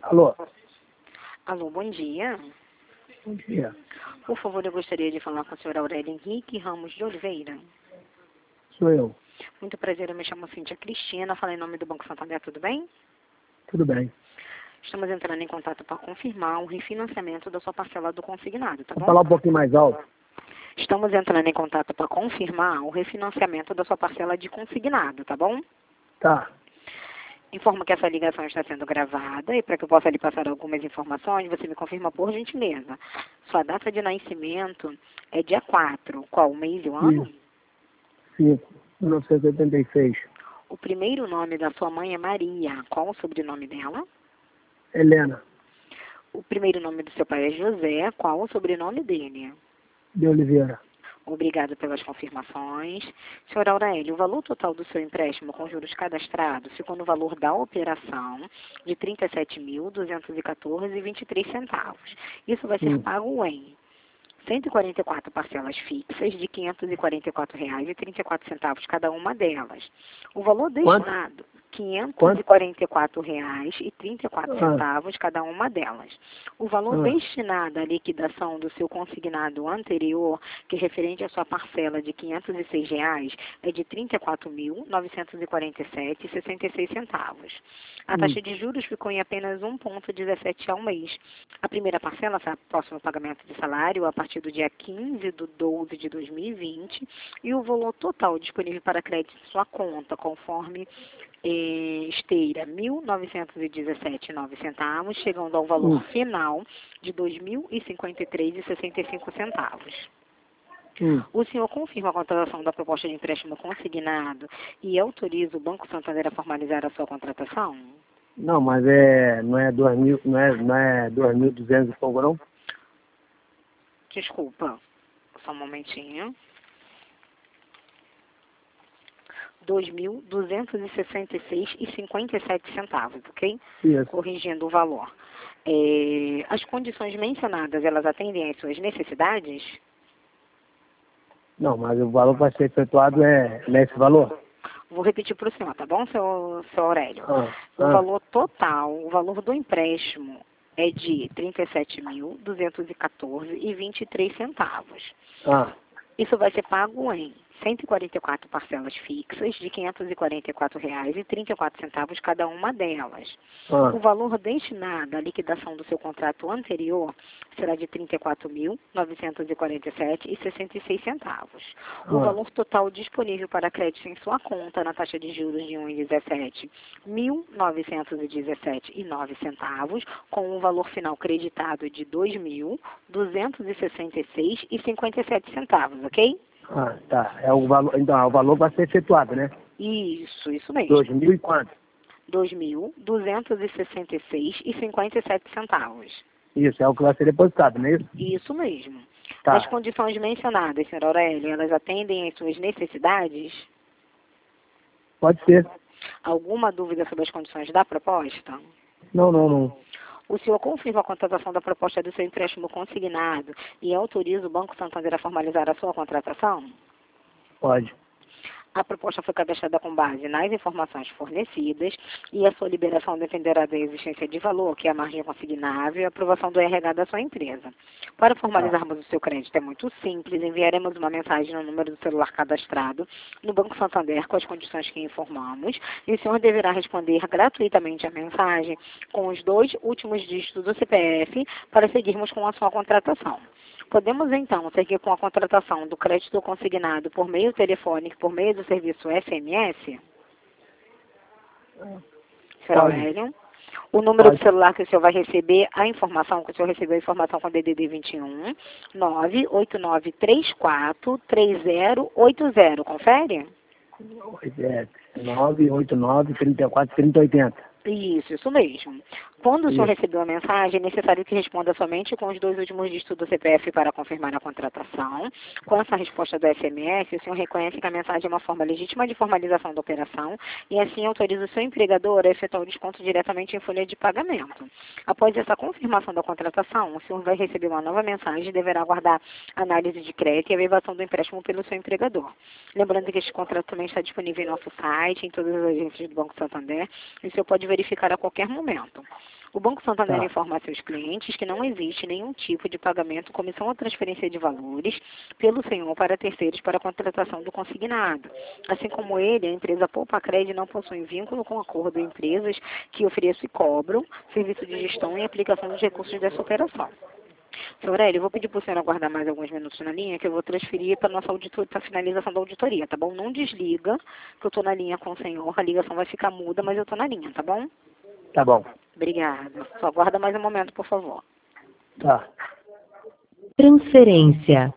Alô? Alô, bom dia. Bom dia. Por favor, eu gostaria de falar com o senhor Aurélio Henrique Ramos de Oliveira. Sou eu. Muito prazer, eu me chamo Cíntia Cristina, falo em nome do Banco Santander, tudo bem? Tudo bem. Estamos entrando em contato para confirmar o refinanciamento da sua parcela do consignado, tá Vou bom? falar um pouquinho mais alto. Estamos entrando em contato para confirmar o refinanciamento da sua parcela de consignado, tá bom? Tá. Informo que essa ligação está sendo gravada e para que eu possa lhe passar algumas informações, você me confirma por gentileza. Sua data de nascimento é dia 4, qual o mês e o ano? 1986. O primeiro nome da sua mãe é Maria. Qual o sobrenome dela? Helena O primeiro nome do seu pai é José. Qual o sobrenome dele? de Oliveira. Obrigado pelas confirmações. Senhor Aurélio, o valor total do seu empréstimo com juros cadastrados ficou no valor da operação de R$ 37.214,23. Isso vai ser pago em 144 parcelas fixas de R$ 544,34 cada uma delas. O valor destinado, R$ 544,34 cada uma delas. O valor destinado à liquidação do seu consignado anterior, que é referente à sua parcela de R$ 506, é de R$ 34.947,66. A taxa de juros ficou em apenas 1,17 ao mês. A primeira parcela será próximo pagamento de salário a partir do dia 15/12 de 2020 e o valor total disponível para crédito em sua conta, conforme esteira R$ 1.917,09, chegando ao valor final de R$ 2.053,65. O senhor confirma a contratação da proposta de empréstimo consignado e autoriza o Banco Santander a formalizar a sua contratação? Não, mas não é 2.200 e pouco, não? Desculpa, só um momentinho. R$ 2.266,57, ok? Isso. Corrigindo o valor. As condições mencionadas, elas atendem às suas necessidades? Não, mas o valor vai ser efetuado nesse valor? Vou repetir para o senhor, tá bom, seu Aurélio? O valor total, o valor do empréstimo é de R$ 37.214,23. Isso vai ser pago em 144 parcelas fixas de R$ 544,34 cada uma delas. O valor destinado à liquidação do seu contrato anterior será de R$ 34.947,66. O valor total disponível para crédito em sua conta na taxa de juros de 1,17, R$ 1.917,09, com o valor final creditado de R$ 2.266,57, ok? Tá. O valor vai ser efetuado, né? Isso mesmo. 2.000 e quanto? R$ 2.266,57. Isso, é o que vai ser depositado, não é isso? Isso mesmo. Tá. As condições mencionadas, senhor Aurélio, elas atendem às suas necessidades? Pode ser. Alguma dúvida sobre as condições da proposta? Não. O senhor confirma a contratação da proposta do seu empréstimo consignado e autoriza o Banco Santander a formalizar a sua contratação? Pode. A proposta foi cadastrada com base nas informações fornecidas e a sua liberação dependerá da existência de valor, que é a margem consignável, e a aprovação do RH da sua empresa. Para formalizarmos o seu crédito é muito simples, enviaremos uma mensagem no número do celular cadastrado no Banco Santander com as condições que informamos e o senhor deverá responder gratuitamente a mensagem com os 2 últimos dígitos do CPF para seguirmos com a sua contratação. Podemos, então, seguir com a contratação do crédito consignado por meio telefônico, por meio do serviço SMS? Senhor Aurélio? O número do celular que o senhor vai receber, a informação que o senhor recebeu, a informação com DDD 21, 989343080. Confere? 989-34-3080. Isso mesmo. Quando o senhor recebeu a mensagem, é necessário que responda somente com os 2 últimos dígitos do CPF para confirmar a contratação. Com essa resposta do SMS, o senhor reconhece que a mensagem é uma forma legítima de formalização da operação e assim autoriza o seu empregador a efetuar o desconto diretamente em folha de pagamento. Após essa confirmação da contratação, o senhor vai receber uma nova mensagem e deverá aguardar análise de crédito e a averbação do empréstimo pelo seu empregador. Lembrando que este contrato também está disponível em nosso site, em todas as agências do Banco Santander, e o senhor pode verificar a qualquer momento. O Banco Santander Tá. informa a seus clientes que não existe nenhum tipo de pagamento, comissão ou transferência de valores pelo senhor para terceiros para a contratação do consignado. Assim como ele, a empresa Poupa-Cred não possui vínculo com acordo de empresas que ofereçam e cobram serviço de gestão e aplicação dos recursos dessa operação. Senhor Aurélio, eu vou pedir para o senhor aguardar mais alguns minutos na linha, que eu vou transferir para a nossa auditoria, para a finalização da auditoria, tá bom? Não desliga, que eu estou na linha com o senhor, a ligação vai ficar muda, mas eu estou na linha, tá bom? Tá bom. Obrigada. Só aguarda mais um momento, por favor. Tá. Transferência.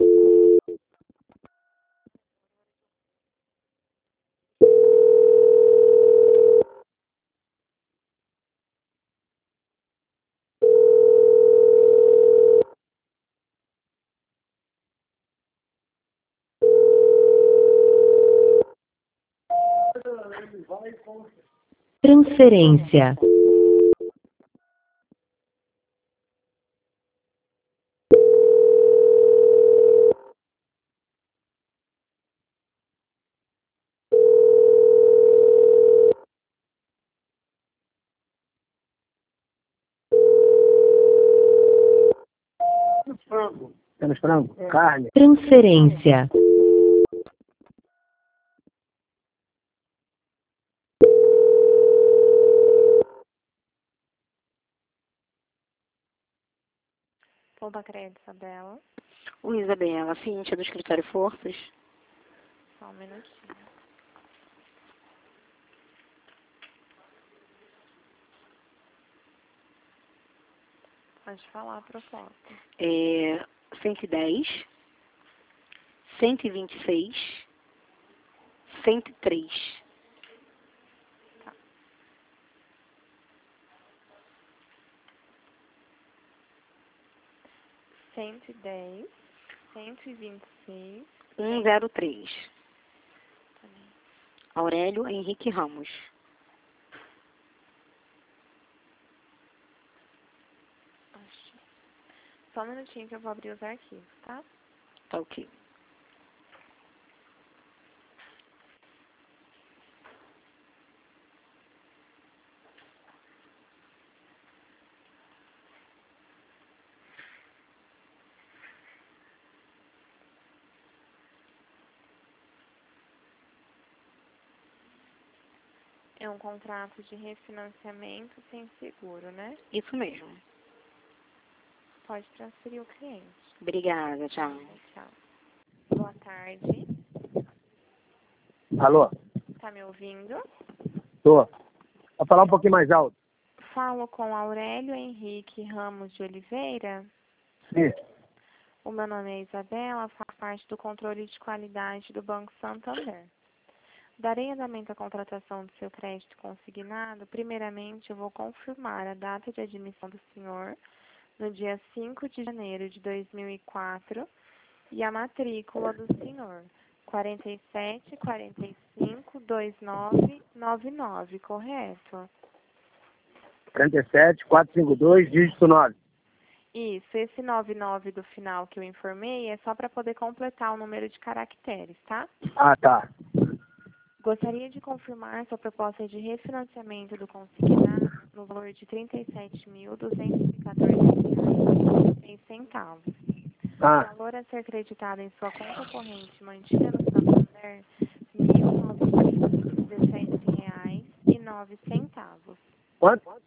Transferência. Temos frango? Carne? Transferência. Poupa-Cred, Isabela. Oi, Isabela, Cíntia do Escritório Forças. Só um minutinho. Pode falar a proposta. 110, 126, 103. 110, 126. 103. Tá bem. Aurélio Henrique Ramos. Acho. Só um minutinho que eu vou abrir os arquivos, tá? Tá ok. É um contrato de refinanciamento sem seguro, né? Isso mesmo. Pode transferir o cliente. Obrigada, tchau. Tchau. Boa tarde. Alô? Tá me ouvindo? Tô. Vou falar um pouquinho mais alto. Falo com Aurélio Henrique Ramos de Oliveira. Sim. O meu nome é Isabela, faço parte do controle de qualidade do Banco Santander. Darei andamento à contratação do seu crédito consignado. Primeiramente, eu vou confirmar a data de admissão do senhor no dia 5 de janeiro de 2004 e a matrícula do senhor, 47452999, correto? 47, 452, dígito 9. Isso, esse 99 do final que eu informei é só para poder completar o número de caracteres, tá? Ah, tá. Gostaria de confirmar sua proposta de refinanciamento do consignado no valor de R$ 37.214,06. O Ah, valor a ser creditado em sua conta corrente mantida no Santander, R$ 1.917,09. quanto? R$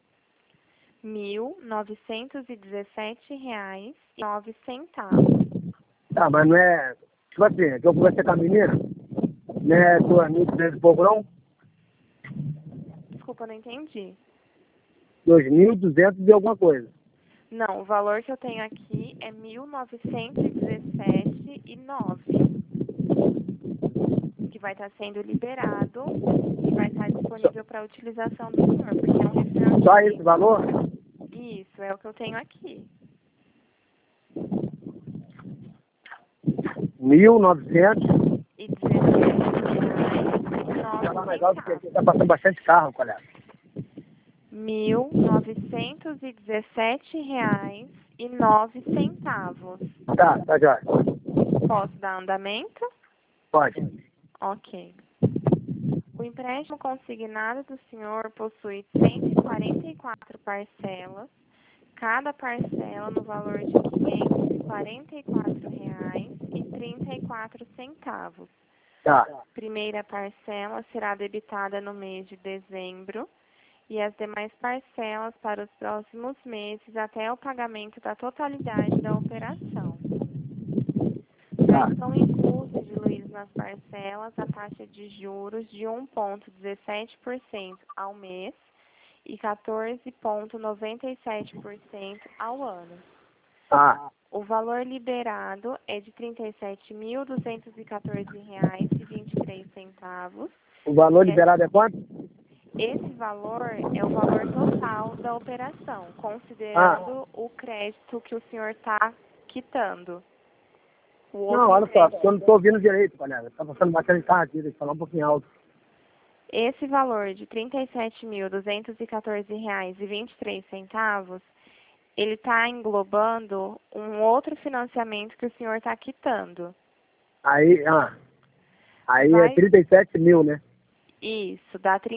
1.917,09. Tá, mas não é... Tipo assim, que eu conversei com a menina, não é 2.200 e pouco, não? Desculpa, eu não entendi. 2.200 e alguma coisa. Não, o valor que eu tenho aqui é R$ 1.917,09, que vai estar sendo liberado e vai estar disponível para utilização do senhor, porque é um refinanciamento. Só esse valor? Isso, é o que eu tenho aqui. 1.900. E R$ Tá legal, porque 17,09. aqui tá passando bastante carro, colega. R$ 1.917,09. Tá, jóia. Posso dar andamento? Pode. Ok. O empréstimo consignado do senhor possui 144 parcelas, cada parcela no valor de R$ 544,34. Tá. Primeira parcela será debitada no mês de dezembro e as demais parcelas para os próximos meses até o pagamento da totalidade da operação. Já estão inclusos, Luiz, nas parcelas a taxa de juros de 1,17% ao mês e 14,97% ao ano. Ah, O valor liberado é de R$ 37.214,23. o valor liberado é quanto? Esse valor é o valor total da operação, considerando o crédito que o senhor está quitando. Não, olha só, eu não estou ouvindo direito, palhaço. Está passando bastante tarde aqui, deixa eu falar um pouquinho alto. Esse valor de R$ 37.214,23, ele está englobando um outro financiamento que o senhor está quitando. Aí é 37 mil, né? Isso, dá R$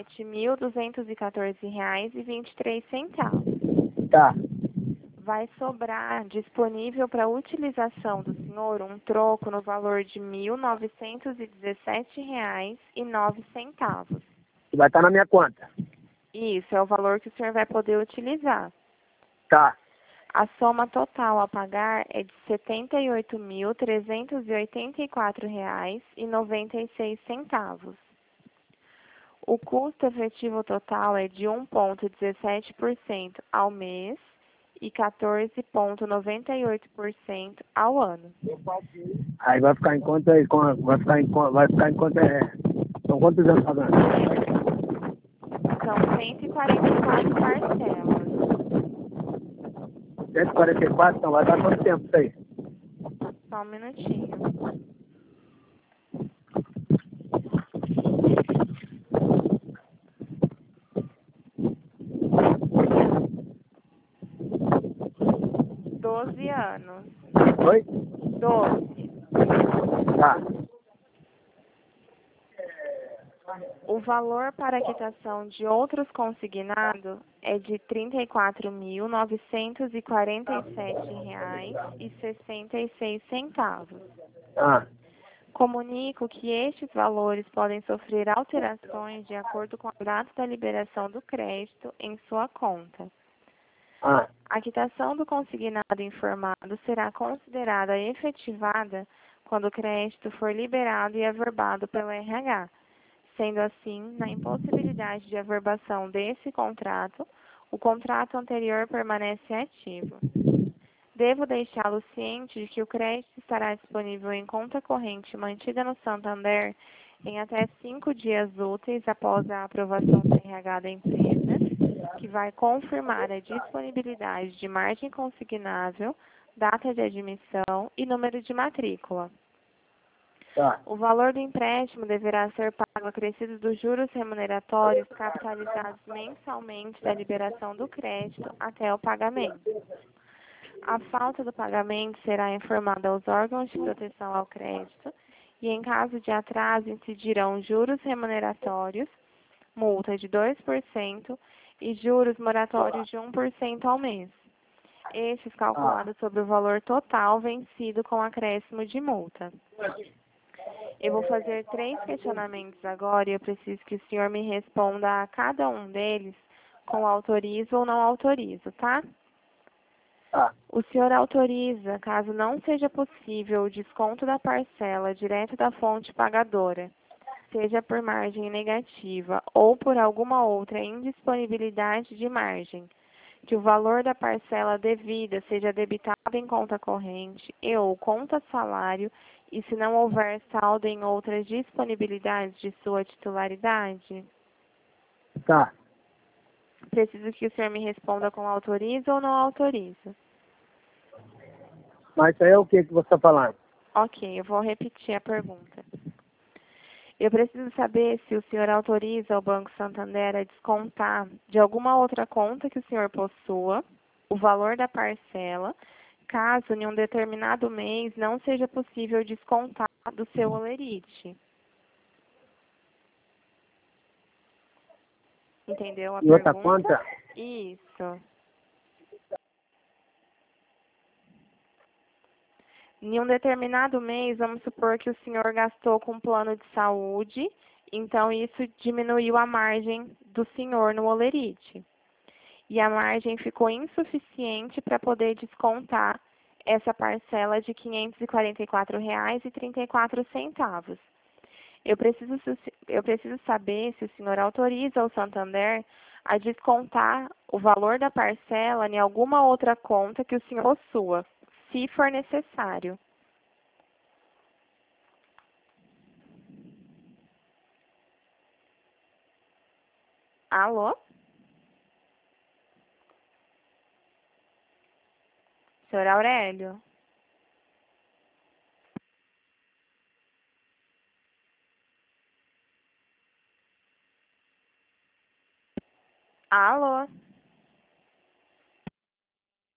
37.214,23. Tá. Vai sobrar disponível para utilização do senhor um troco no valor de R$ 1.917,09. Que vai estar na minha conta. Isso, é o valor que o senhor vai poder utilizar. Tá. A soma total a pagar é de R$ 78.384,96. O custo efetivo total é de 1,17% ao mês e 14,98% ao ano. Aí vai ficar em conta, vai ficar em conta, são quantos anos pagando? São 144 parcelas. 144, então vai dar quanto tempo isso aí? Só um minutinho. Anos. Oi? 12. Tá. O valor para a quitação de outros consignados é de R$ 34.947,66. Ah, Comunico que estes valores podem sofrer alterações de acordo com a data da liberação do crédito em sua conta. A quitação do consignado informado será considerada efetivada quando o crédito for liberado e averbado pelo RH. Sendo assim, na impossibilidade de averbação desse contrato, o contrato anterior permanece ativo. Devo deixá-lo ciente de que o crédito estará disponível em conta corrente mantida no Santander em até 5 dias úteis após a aprovação do RH da empresa, que vai confirmar a disponibilidade de margem consignável, data de admissão e número de matrícula. tá. O valor do empréstimo deverá ser pago acrescido dos juros remuneratórios capitalizados mensalmente da liberação do crédito até o pagamento. A falta do pagamento será informada aos órgãos de proteção ao crédito e, em caso de atraso, incidirão juros remuneratórios, multa de 2% e juros moratórios de 1% ao mês. Estes calculados sobre o valor total vencido com acréscimo de multa. Eu vou fazer 3 questionamentos agora e eu preciso que o senhor me responda a cada um deles com autorizo ou não autorizo, tá? Tá. O senhor autoriza, caso não seja possível o desconto da parcela direto da fonte pagadora, seja por margem negativa ou por alguma outra indisponibilidade de margem, que o valor da parcela devida seja debitado em conta corrente e ou conta salário e se não houver saldo em outras disponibilidades de sua titularidade? Tá. Preciso que o senhor me responda com autoriza ou não autoriza. Mas isso aí é o que você está falando? Ok, eu vou repetir a pergunta. Eu preciso saber se o senhor autoriza o Banco Santander a descontar de alguma outra conta que o senhor possua o valor da parcela, caso em um determinado mês não seja possível descontar do seu holerite. Entendeu a E outra pergunta? conta? Isso. Em um determinado mês, vamos supor que o senhor gastou com plano de saúde, então isso diminuiu a margem do senhor no holerite. E a margem ficou insuficiente para poder descontar essa parcela de R$ 544,34. Eu preciso saber se o senhor autoriza o Santander a descontar o valor da parcela em alguma outra conta que o senhor possua, se for necessário. Alô? Senhor Aurélio? Alô?